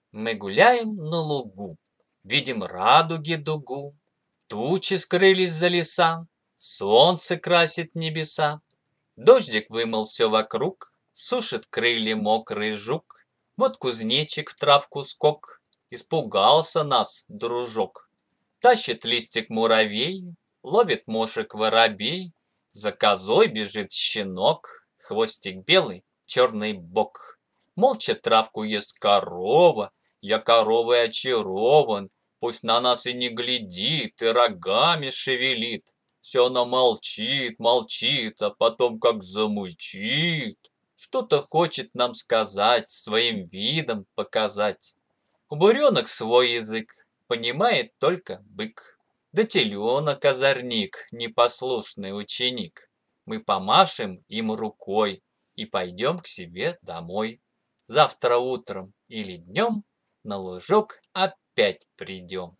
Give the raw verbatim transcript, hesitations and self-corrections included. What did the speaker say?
Мы гуляем на лугу, видим радуги дугу. Тучи скрылись за леса, солнце красит небеса. Дождик вымыл все вокруг, сушит крылья мокрый жук. Вот кузнечик в травку скок, испугался нас дружок. Тащит листик муравей, ловит мошек воробей. За козой бежит щенок, хвостик белый, черный бок. Молча травку ест корова, я коровой очарован. Пусть на нас и не глядит, и рогами шевелит. Все она молчит, молчит, а потом как замычит. Что-то хочет нам сказать, своим видом показать. У буренок свой язык, понимает только бык. Да теленок озорник, непослушный ученик. Мы помашем им рукой и пойдем к себе домой. Завтра утром или днем на лужок опять придем.